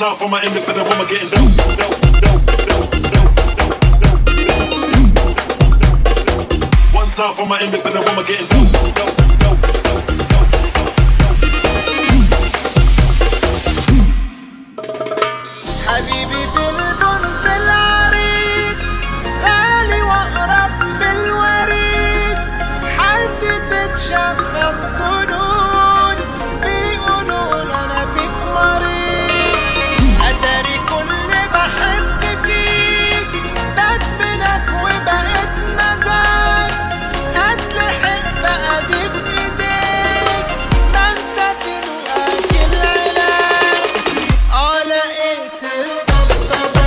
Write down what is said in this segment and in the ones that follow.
time for my independent woman getting dope. One time for my independent woman getting dope. حبيبي بالبنت العريض غالي واقرب بالوريد حالتي تتشخص جنون بيقولوا انا بيك مريض اتاري كل بحب فيك بدفنك وبقيت مزاج هتلحق بقى دي في ايديك ما انت في رؤاك العلاج لقيت الطبطبة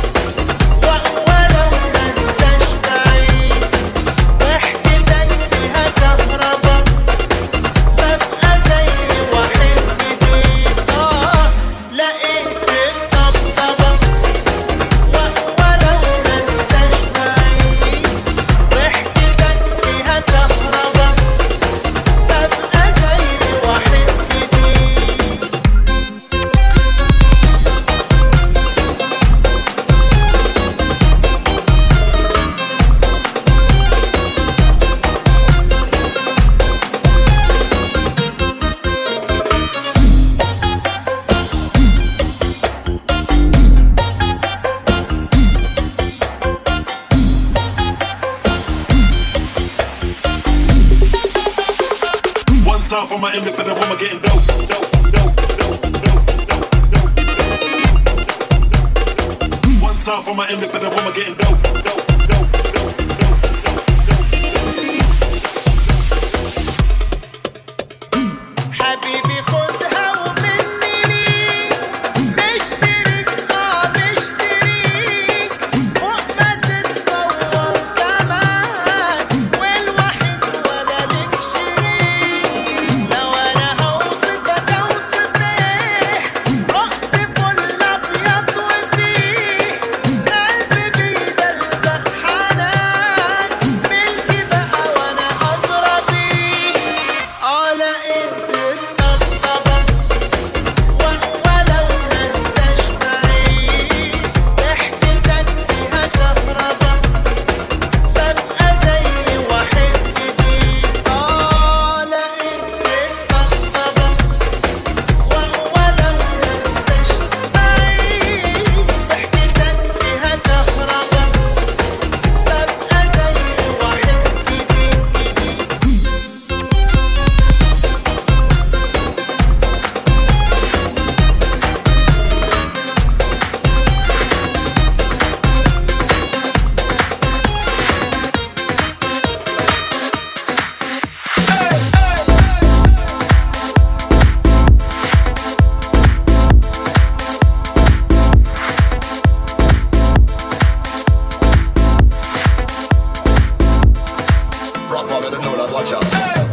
ولو ما انتش بعيد ضحكتك فيها كهربا ببقى زي واحد جديد لقيت الطبطبة ولو ما انتش بعيد ضحكتك فيها كهربا ببقى زي واحد جديد One time for my independent woman getting dope. One time for my independent woman getting dope. حبيبي خدها ومني ليك مشتريك مشتريك فوق ما تتصور كمان والوحيد ولا لك شريك لو انا هوصفك اوصف ايه رحت فل ابيض وفيه قلبي بيدلدق حنان ملكي بقى وانا ادرى بيه لقيت الطبطبة ولو ما انتش بعيد ضحكتك فيها كهربا ببقى زي واحد جديد لقيت الطبطبة ولو ما انتش بعيد ضحكتك فيها كهربا ببقى زي واحد جديد Rock on, let them know that, watch out.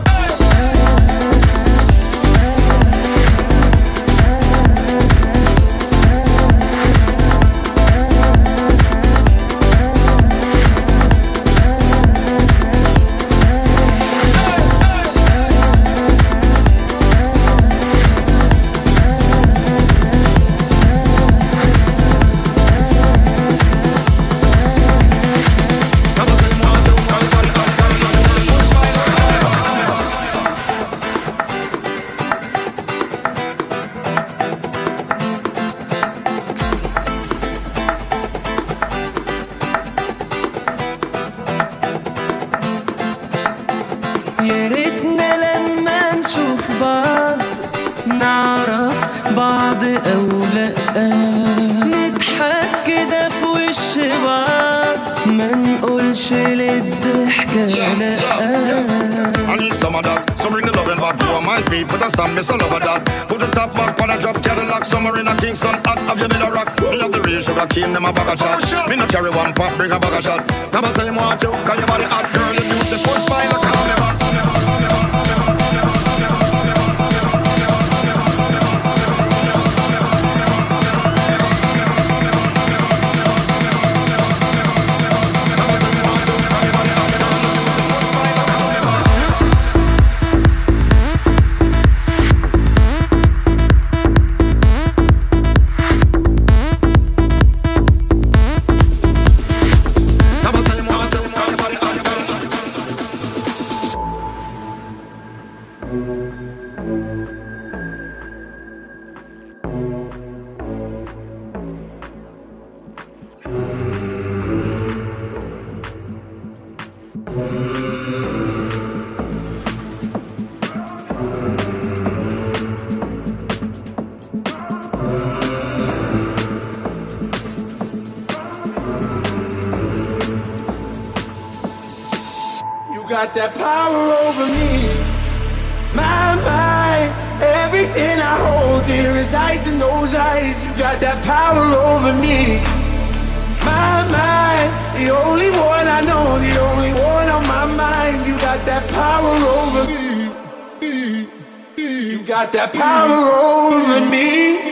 يا ريتنا لما نشوف بعض نعرف بعض أو لأ نضحك كده في وش بعض ما نقولش للضحكة لأ I need some of that. Some bring the loving back to my speed. Put a stamp, miss all over that. Put the top back on a drop Cadillac. Somewhere in a Kingston, hot. Have you been a rock? Me have the real sugar cane, them a bag of shot. Me no carry one pop, bring a bag of shot. Tell me say you want to, cause your body hot, girl. You beautiful smile, call me back. got that power over me. My mind, everything I hold dear resides in those eyes. You got that power over me. My mind, the only one I know, the only one on my mind. You got that power over me. You got that power over me.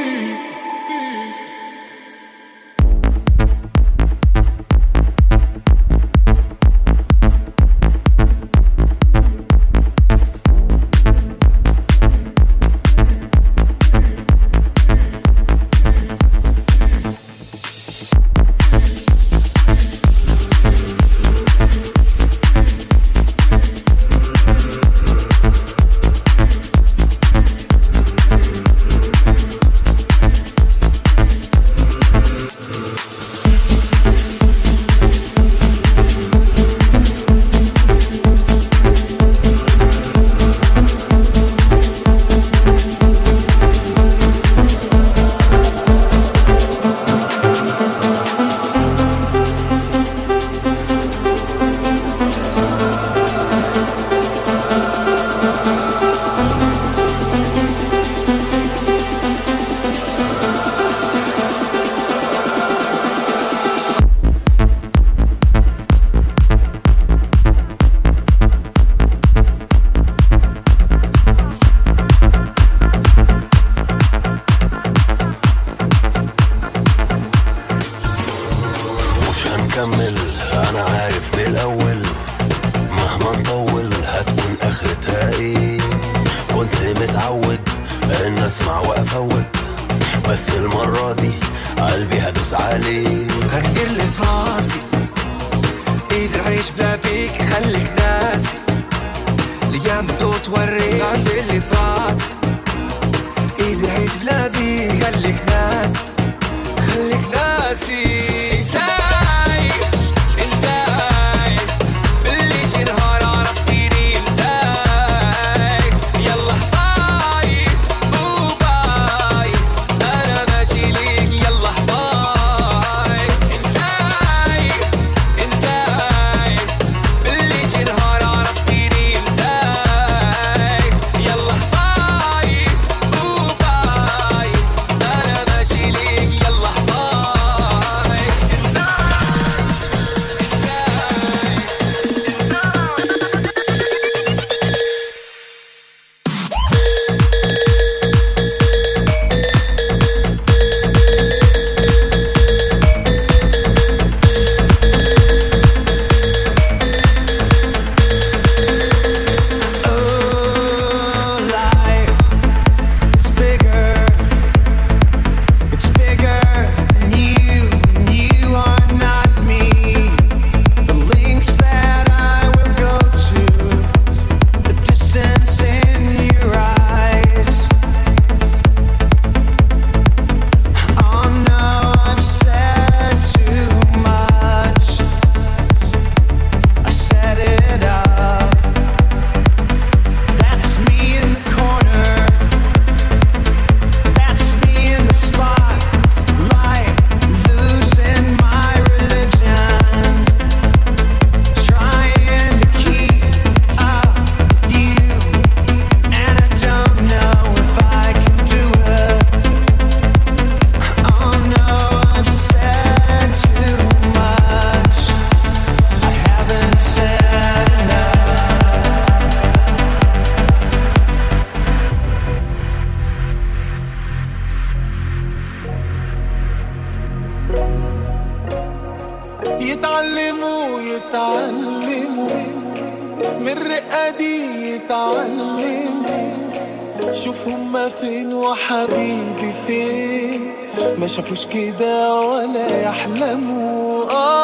شوف هما فين وحبيبي فين، ما شافوش كده ولا يحلموا.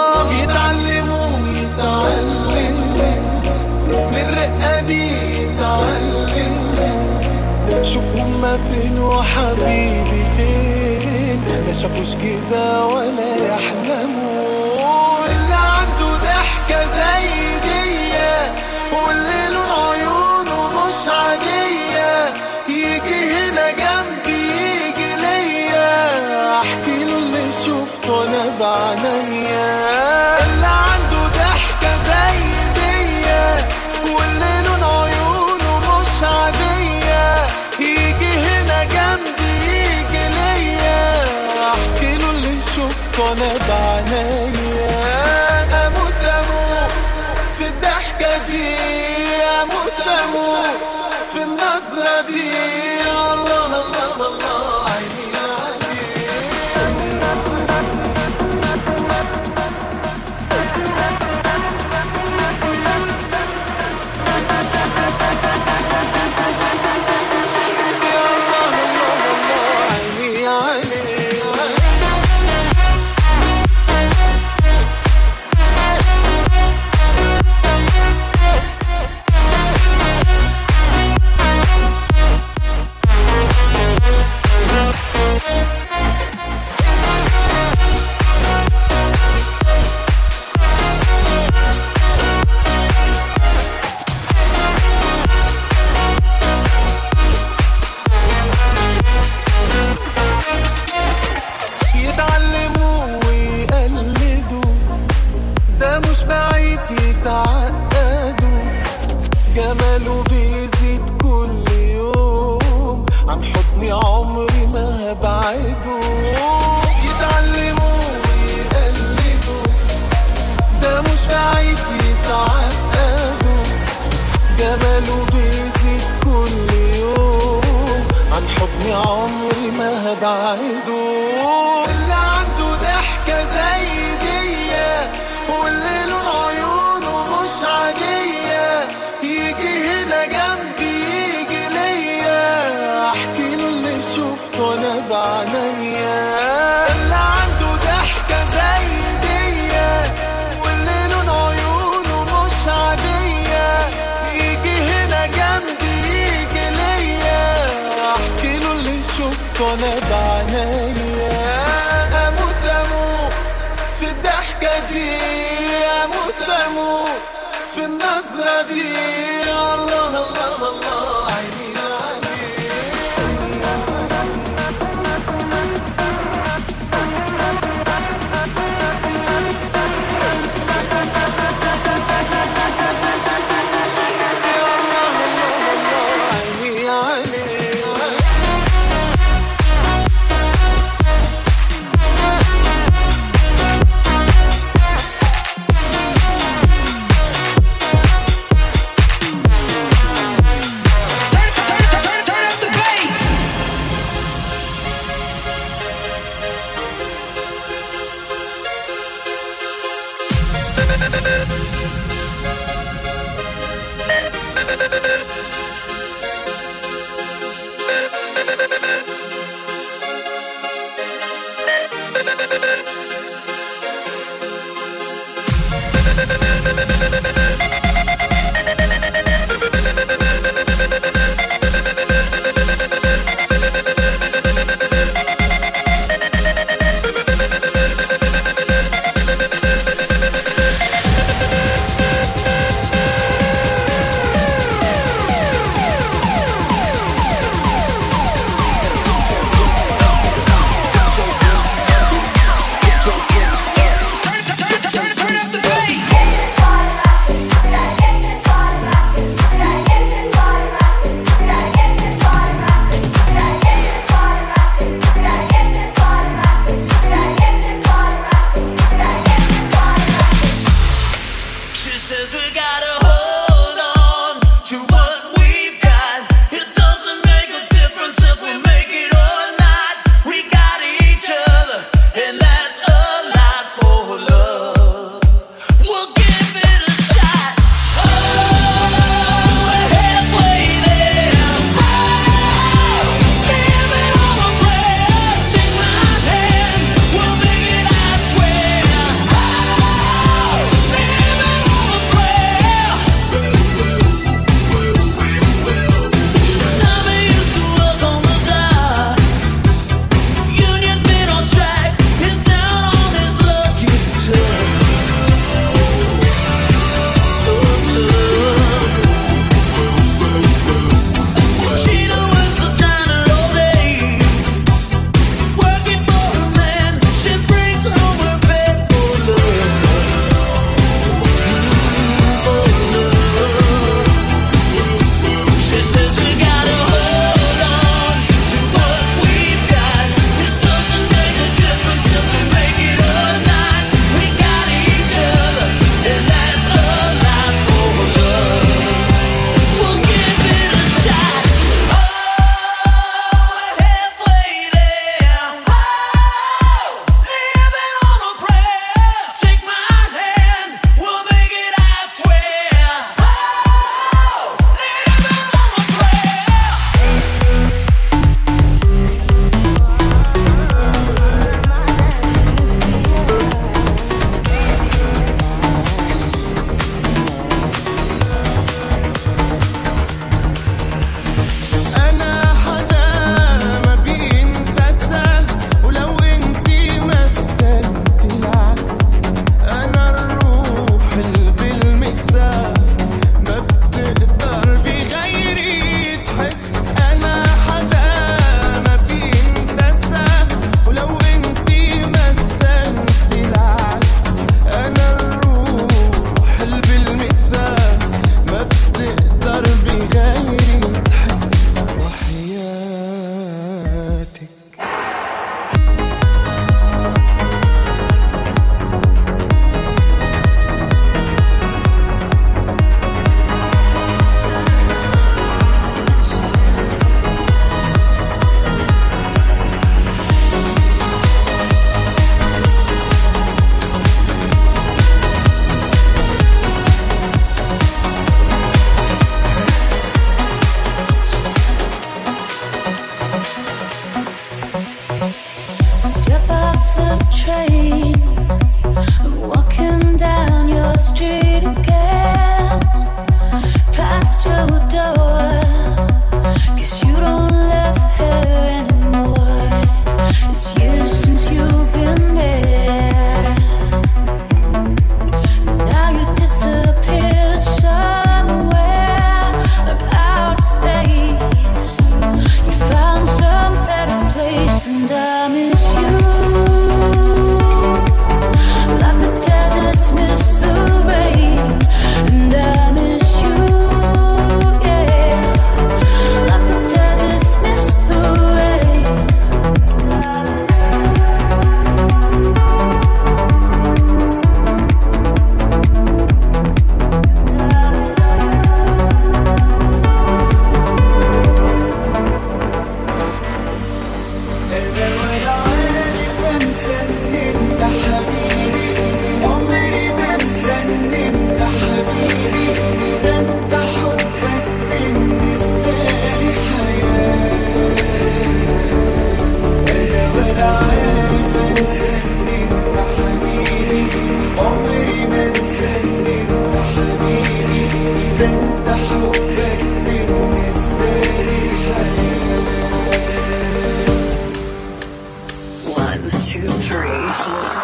يتعلموا من الرقة دي، يتعلموا. شوف هما فين وحبيبي فين، ما شافوش كده ولا يحلموا. اللي عنده ضحكة زي دي، واللي لون عيونه مش عادية، يجي هنا جنبي يجي ليا، احكي له اللي شفته انا بعينيا. اللي عنده ضحكة زي دي، انا بعنايا. اموت اموت في الضحكة دي، اموت اموت في النظرة دي. الله الله الله عيني جماله بيزيد كل يوم، عن حضني عمري ما هبعده. يتعلموا ويقلدوا، ده مش بعيد يتعقدوا. جماله بيزيد كل يوم، عن حضني عمري ما هبعده. اللي عنده ضحكة زي دي، واللي لون عيونه مش عادية، يجي هنا جنبي يجي ليا، احكي له اللي شفته انا بعنايا. اللي عنده ضحكة زي دي، واللي لون عيونه مش عادية، يجي هنا جنبي يجي ليا، احكي له اللي شفته انا بعنايا. اموت اموت في الضحكة دي، اموت اموت في النظرة دي. الله الله الله عيني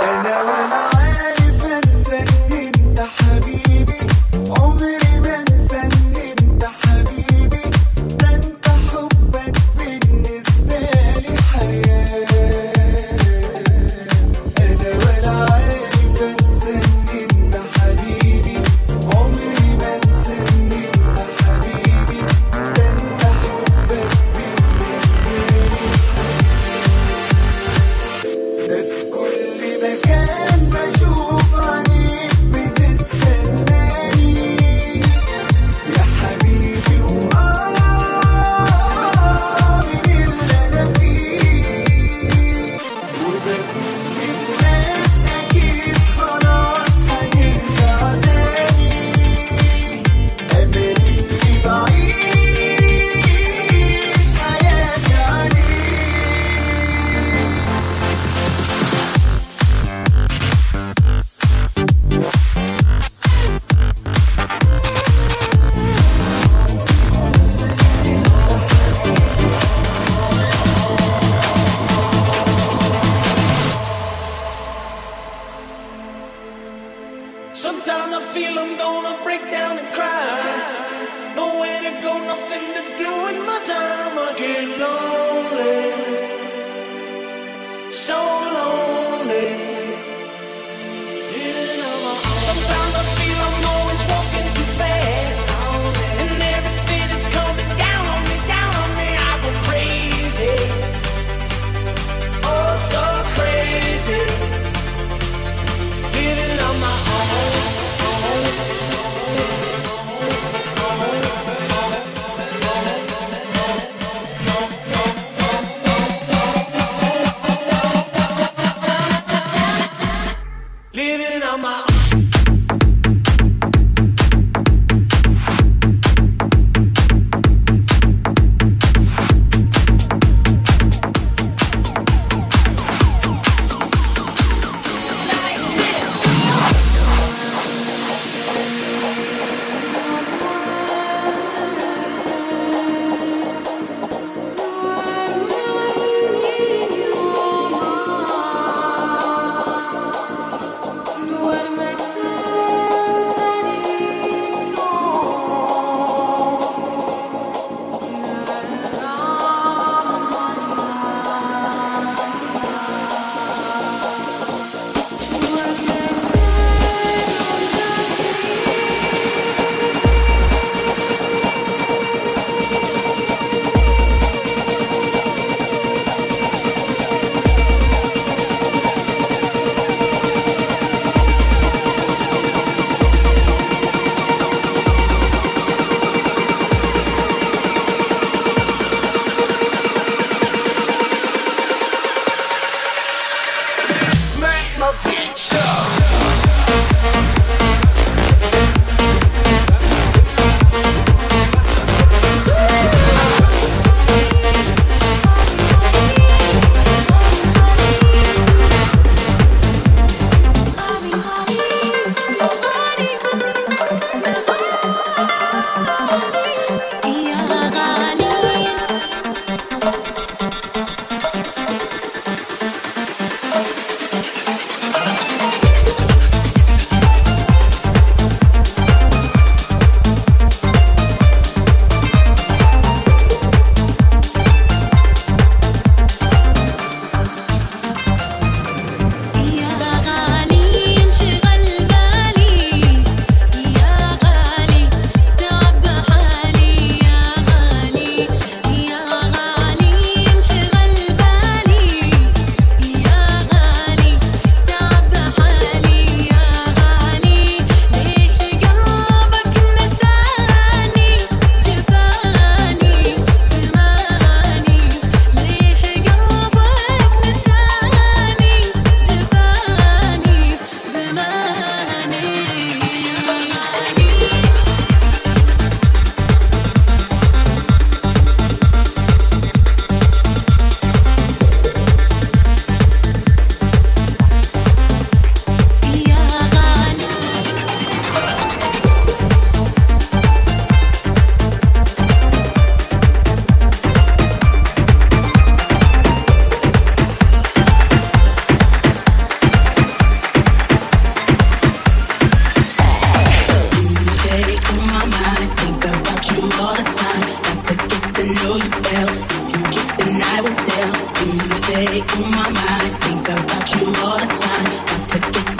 Sometimes I feel I'm gonna break down and cry. Nowhere to go, nothing to do with my time. I get lonely, so lonely. Sometimes I feel I'm always walking too fast, and everything is coming down on me, down on me. I go crazy, oh so crazy, living on my own. Living on my own.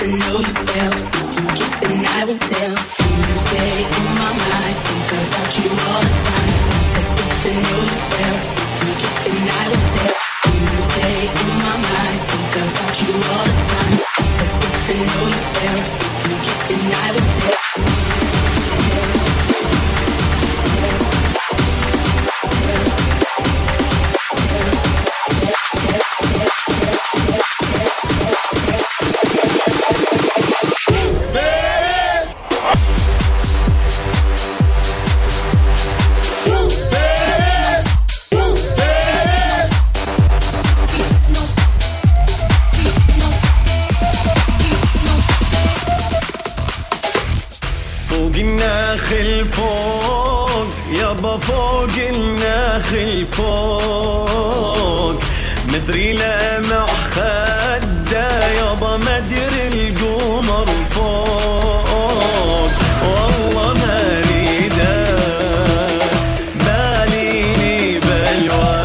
to know you well. If you kiss, then I won't tell. You stay in my mind, think about you all the time. To get to know you well. If you kiss, then I won't tell. You stay in my mind, think about you all the time. To get to know you well. If you kiss, then I won't tell. فوق يابا فوق النخل فوق مدري لمع خده يابا مدري القمر فوق والله ما ريده باليني بلوى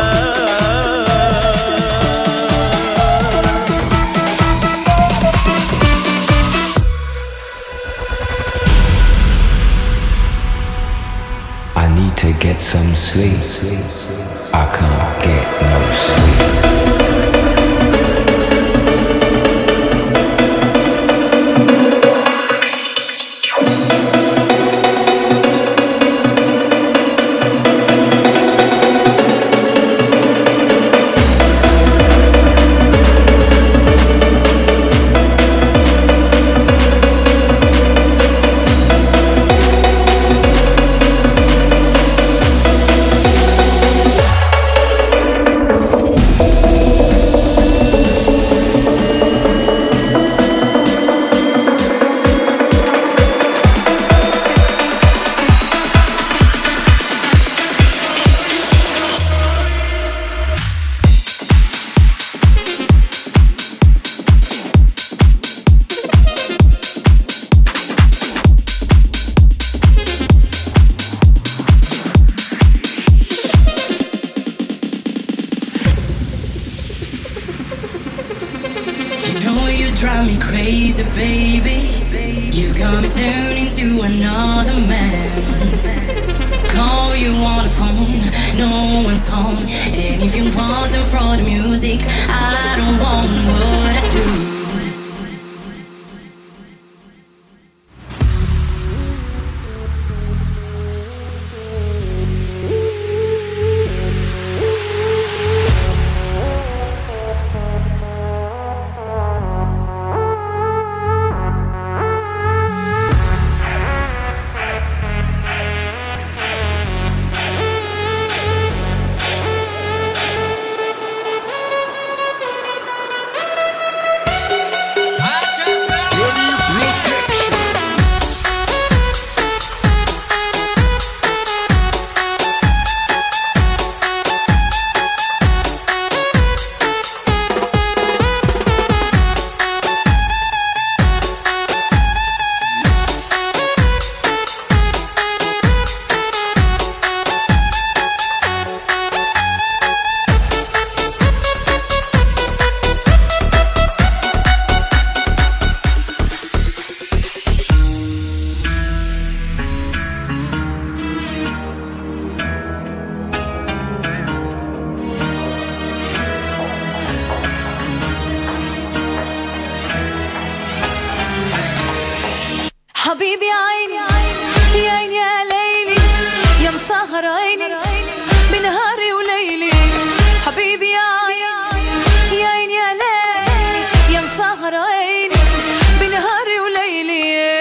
to get some sleep. I can't get no sleep. drive me crazy, baby. You got me turning to another man. Call you on the phone, no one's home. And if you wasn't for the music, I don't want what I do. حبيبي عيني يا عيني يا ليلي يا مسهر عيني بنهاري وليلي حبيبي يا عيني يا عيني يا ليلي يا مسهر عيني بنهاري وليلي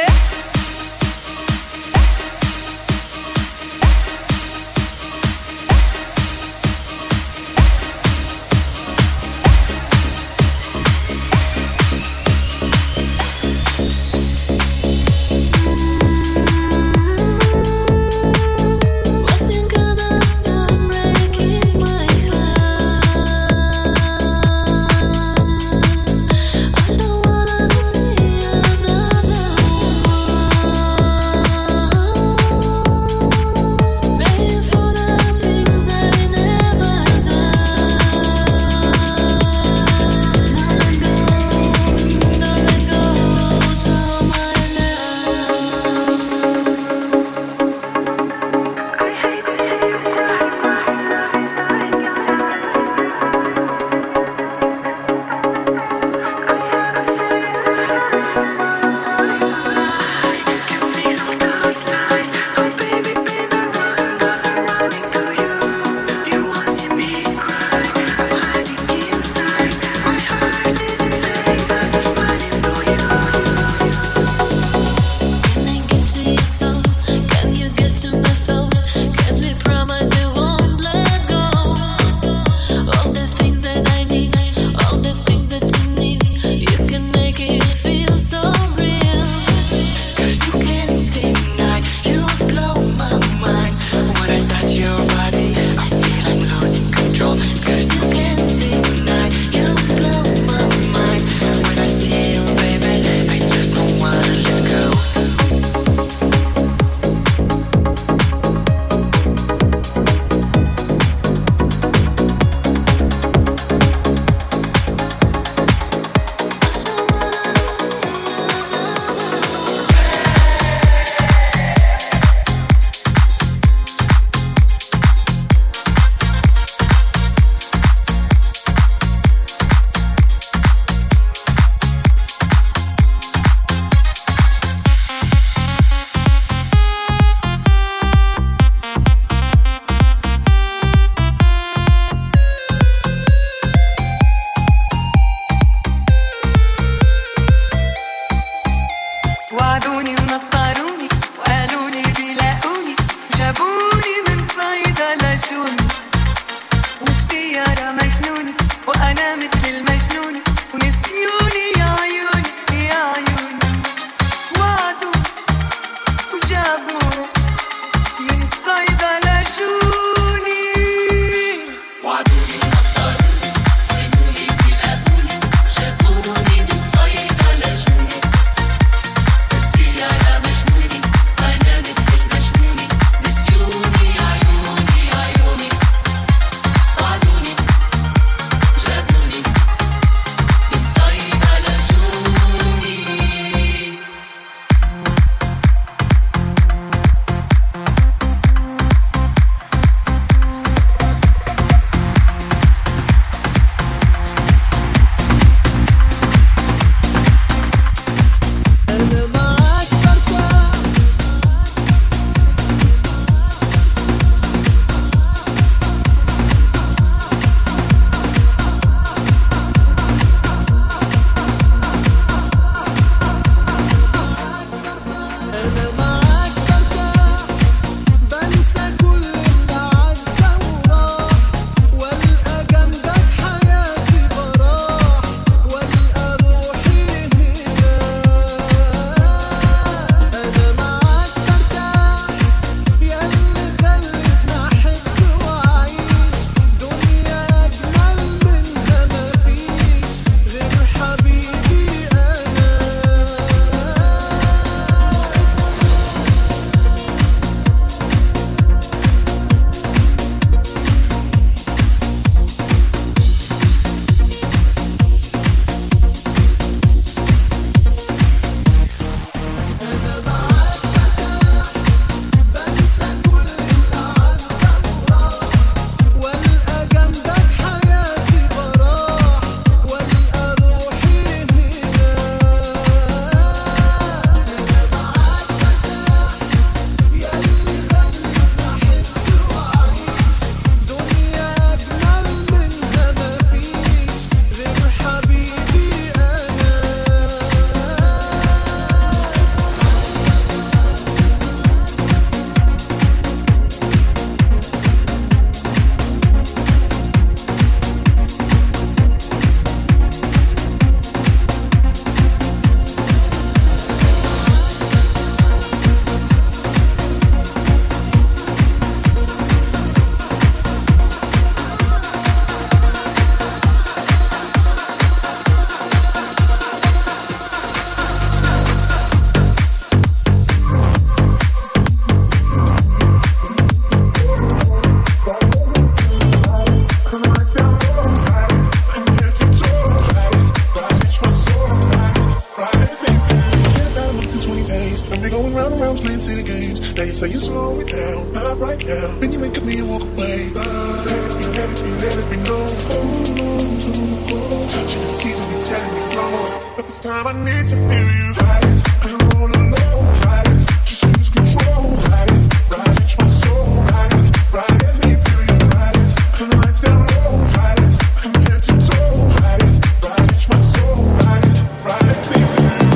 was playing silly games. Now you say you slow it down, not right now. Then you wink at me and walk away. Let it be known. Hold on to go. Touching and teasing me, telling me no. But this time I need to feel you. Ride it, I'm all alone. Ride it, just lose control. Ride it, touch my soul. Ride it, let me feel you. Ride it, turn the lights down low. Ride it, from head to toe. Ride it, touch my soul. Ride it, let me feel you.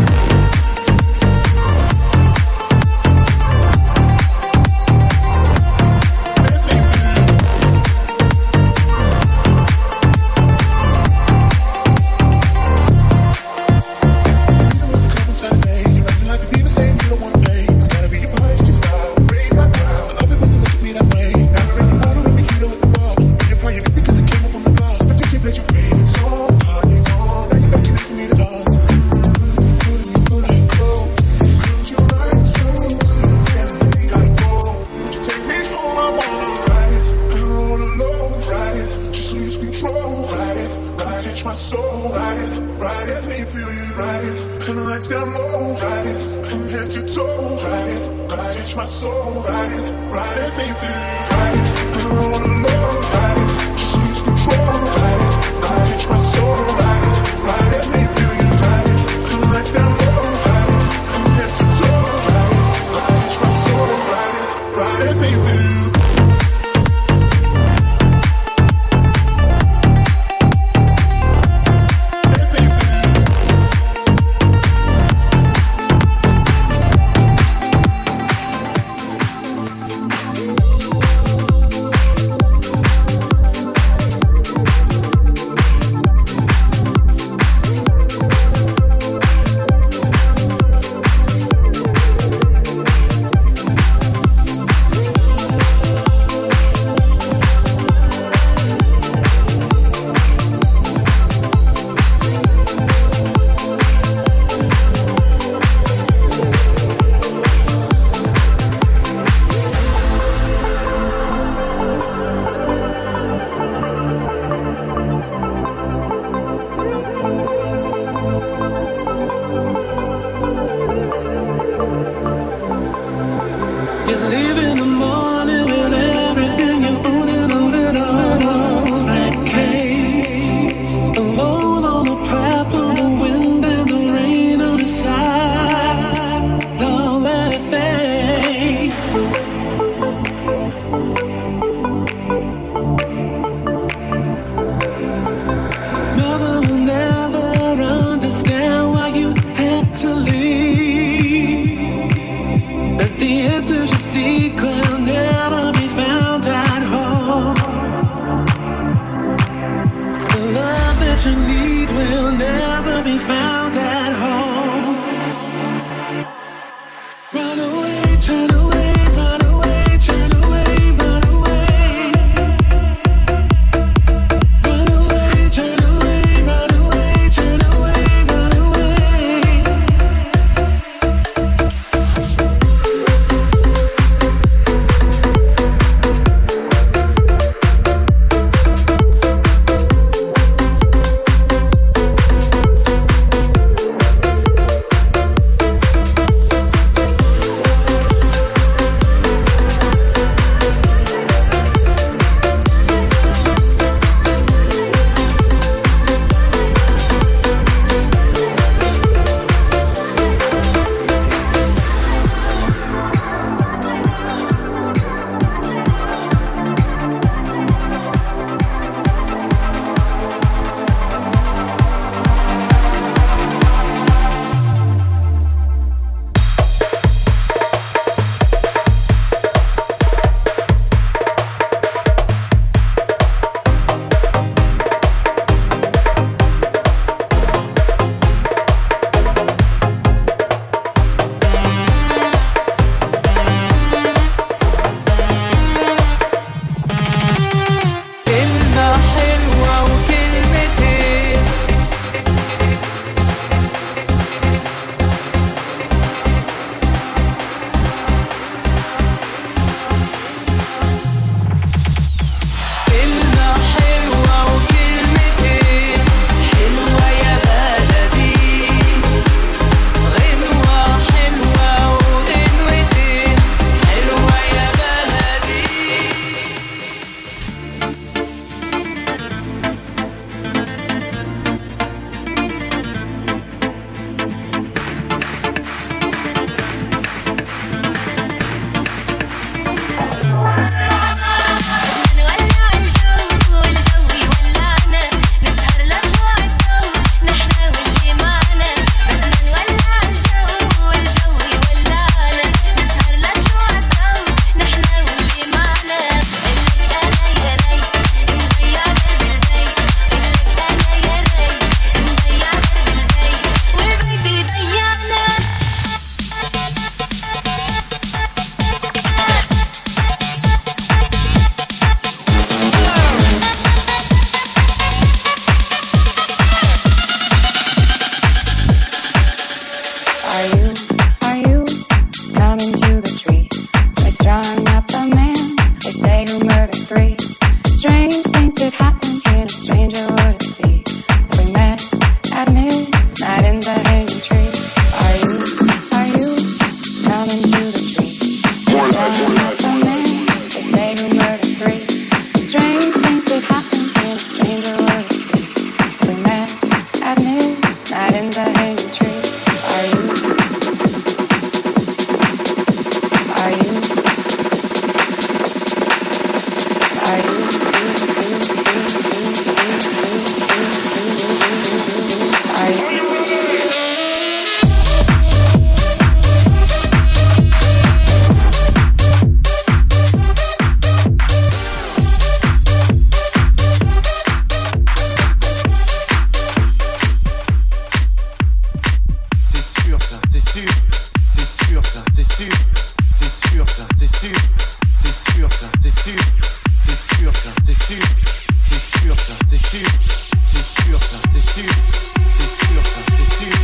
sûr, c'est sûr ça, c'est sûr, c'est sûr ça, c'est sûr, c'est sûr ça, c'est sûr, c'est sûr ça, c'est sûr, c'est sûr ça, c'est sûr, c'est sûr ça, c'est sûr, c'est sûr ça, c'est sûr.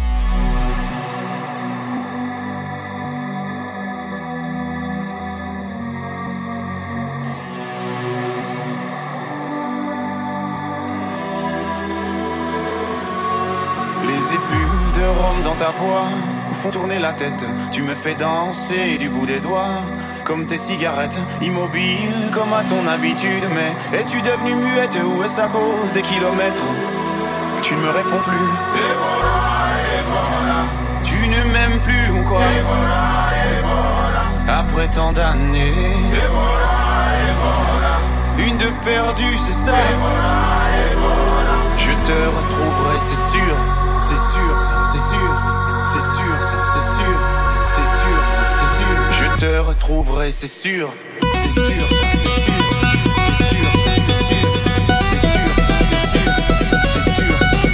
Les effluves de rhum dans ta voix font tourner la tête. Tu me fais danser du bout des doigts, comme tes cigarettes, immobile comme à ton habitude. Mais es-tu devenue muette ou est-ce à cause des kilomètres que tu ne me réponds plus? Et voilà, tu ne m'aimes plus ou quoi? Et voilà, après tant d'années. Et voilà, une de perdue, c'est ça. Et voilà, je te retrouverai, c'est sûr. C'est sûr ça, c'est sûr, c'est sûr ça, c'est sûr, c'est sûr ça, c'est sûr. Je te retrouverai, c'est sûr, c'est sûr ça, c'est sûr, c'est sûr ça, c'est sûr, c'est sûr ça, c'est sûr, c'est sûr ça, c'est sûr, c'est sûr ça, c'est sûr, c'est sûr, c'est sûr,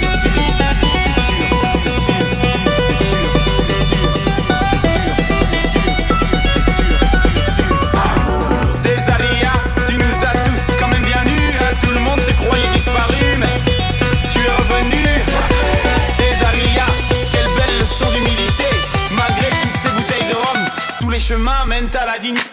c'est sûr, c'est sûr. Césaria, tu nous as tous quand même bien nus, hein, tout le monde te croyait disparu, mais tu es revenu. Leçon d'humilité, malgré toutes ces bouteilles de rhum, tous les chemins mènent à la dignité.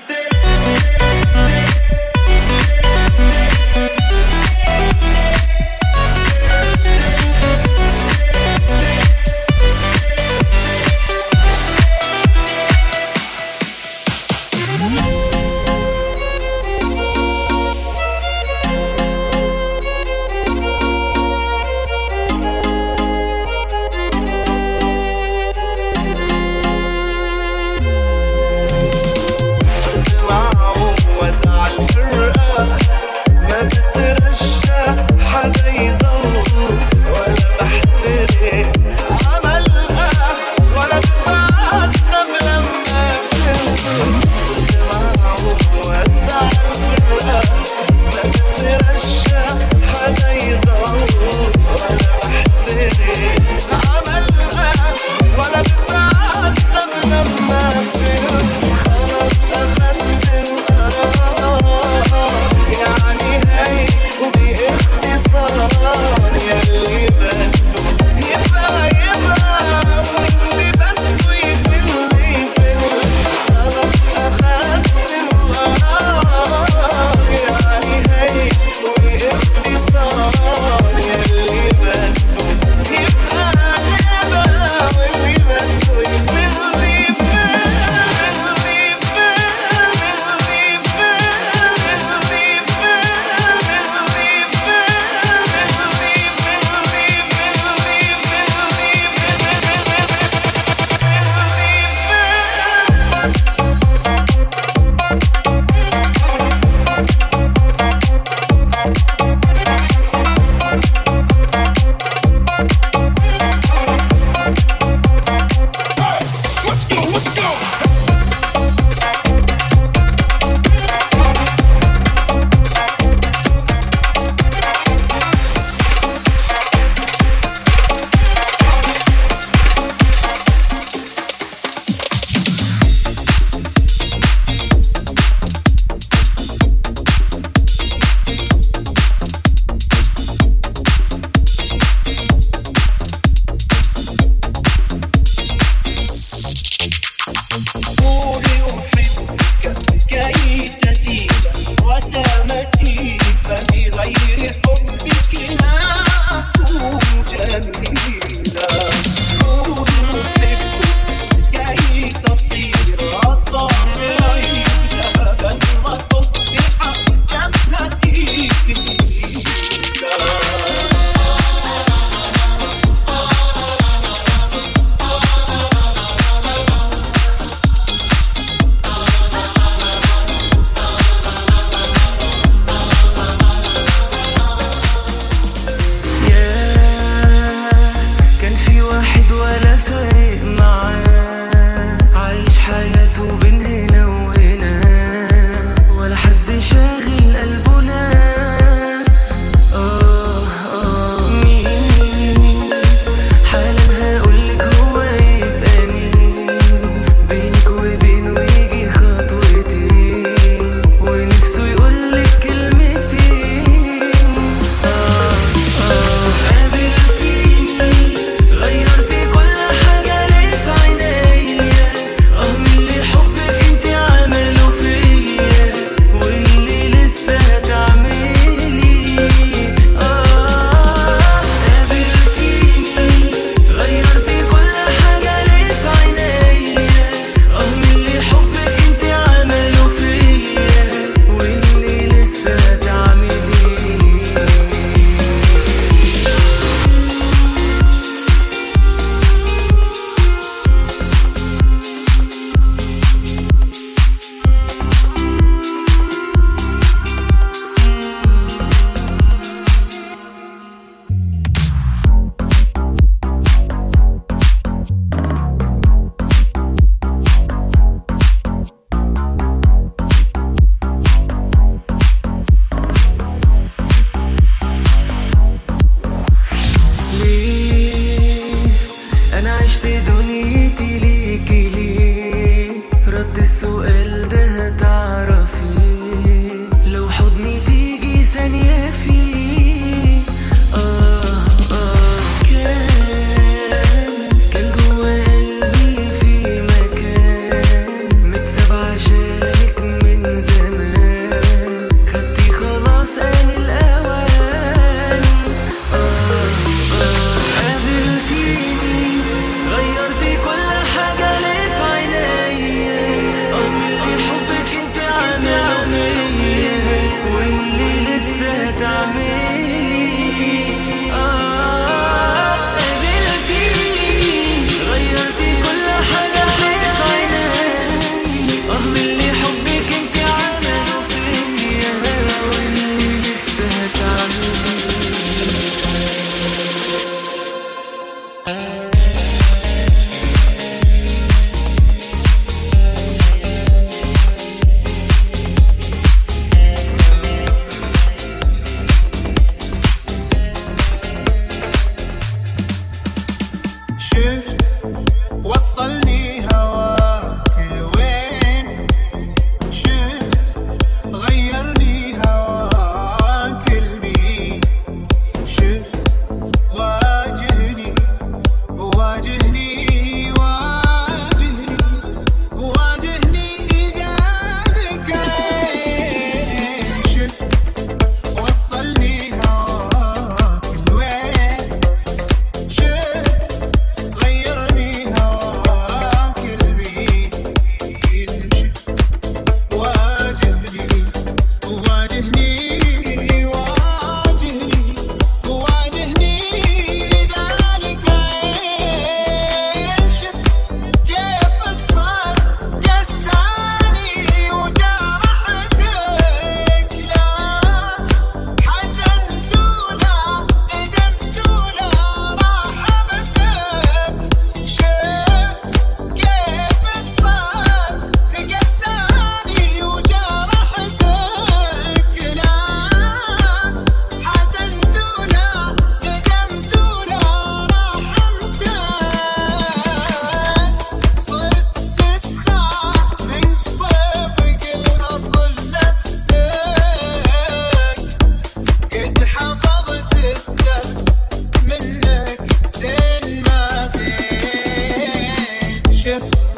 it.